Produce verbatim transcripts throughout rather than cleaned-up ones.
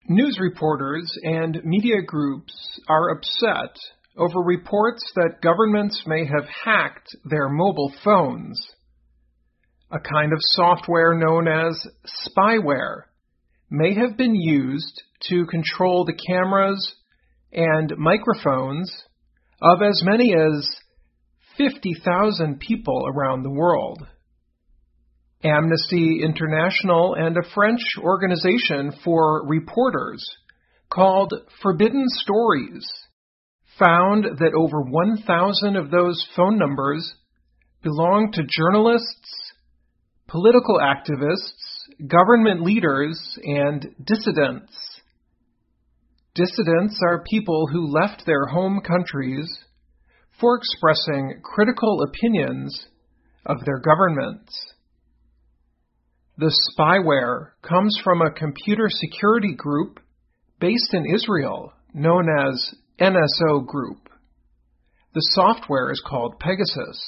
News reporters and media groups are upset over reports that governments may have hacked their mobile phones. A kind of software known as spyware may have been used to control the cameras and microphones of as many as fifty thousand people around the world. Amnesty International and a French organization for reporters called Forbidden Stories found that over one thousand of those phone numbers belong to journalists, political activists, government leaders, and dissidents. Dissidents are people who left their home countries for expressing critical opinions of their governments. The spyware comes from a computer security group based in Israel known as N S O Group. The software is called Pegasus.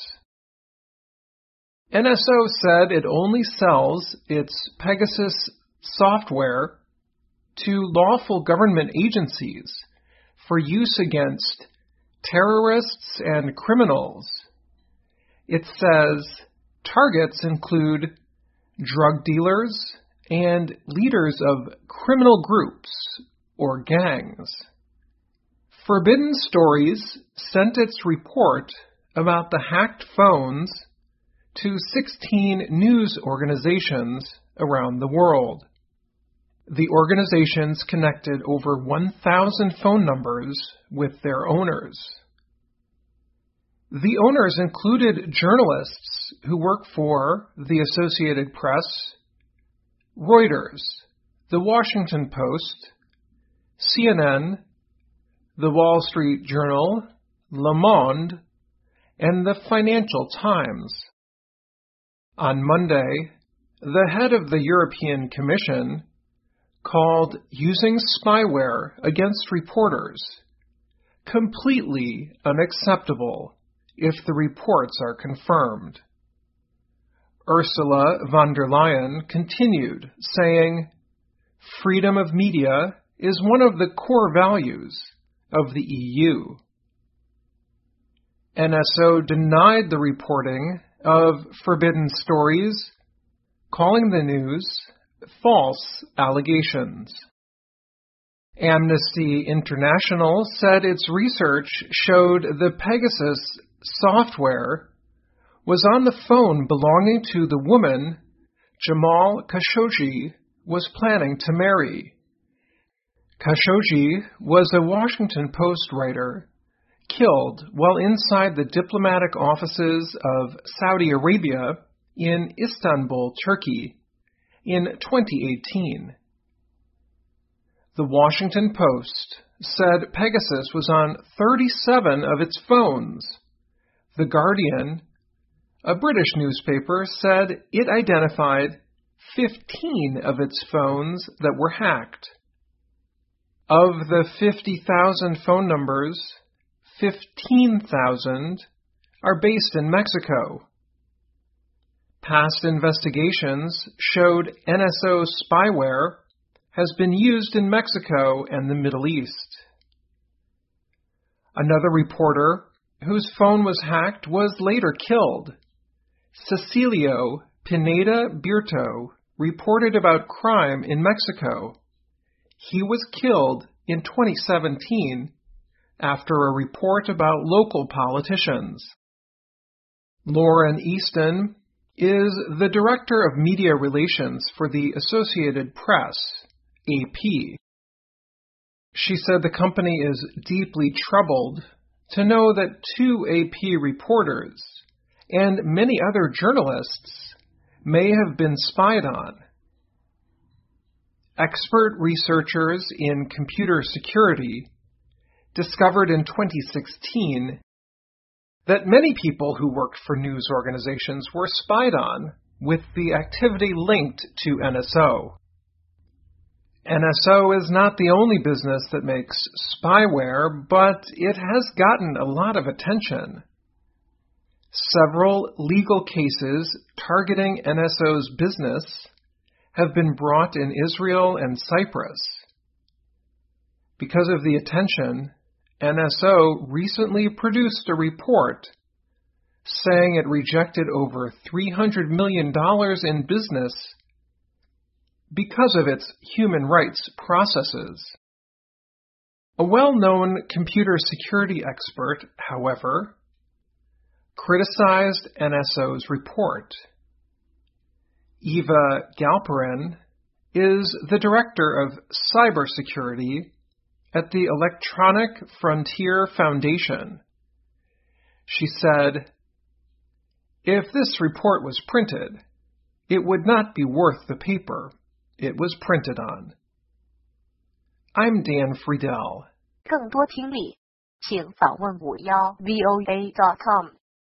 N S O said it only sells its Pegasus software to lawful government agencies for use against terrorists and criminals. It says targets include drug dealers and leaders of criminal groups or gangs. Forbidden Stories sent its report about the hacked phones to sixteen news organizations around the world. The organizations connected over one thousand phone numbers with their owners. The owners included journalists who work for the Associated Press, Reuters, The Washington Post, C N N, The Wall Street Journal, Le Monde, and the Financial Times. On Monday, the head of the European Commission called using spyware against reporters completely unacceptable if the reports are confirmed. Ursula von der Leyen continued, saying, "Freedom of media is one of the core values of the E U." N S O denied the reporting of Forbidden Stories, calling the news false allegations. Amnesty International said its research showed the Pegasus software was on the phone belonging to the woman Jamal Khashoggi was planning to marry. Khashoggi was a Washington Post writer killed while inside the diplomatic offices of Saudi Arabia in Istanbul, Turkey, in twenty eighteen. The Washington Post said Pegasus was on thirty-seven of its phones. The Guardian, a British newspaper, said it identified fifteen of its phones that were hacked. Of the fifty thousand phone numbers, fifteen thousand are based in Mexico. Past investigations showed N S O spyware has been used in Mexico and the Middle East. Another reporter whose phone was hacked was later killed. Cecilio Pineda Birto reported about crime in Mexico. He was killed in twenty seventeen after a report about local politicians. Lauren Easton is the Director of Media Relations for the Associated Press, A P. She said the company is deeply troubled to know that two A P reporters and many other journalists may have been spied on. Expert researchers in computer security discovered in twenty sixteen that many people who worked for news organizations were spied on with the activity linked to N S O. N S O is not the only business that makes spyware, but it has gotten a lot of attention. Several legal cases targeting N S O's business have been brought in Israel and Cyprus. Because of the attention, N S O recently produced a report saying it rejected over three hundred million dollars in business because of its human rights processes. A well-known computer security expert, however, criticized N S O's report. Eva Galperin is the director of cybersecurity at the Electronic Frontier Foundation. She said, "If this report was printed, it would not be worth the paper it was printed on." I'm Dan Friedel. 更多听力，请访问五幺 V O A dot com。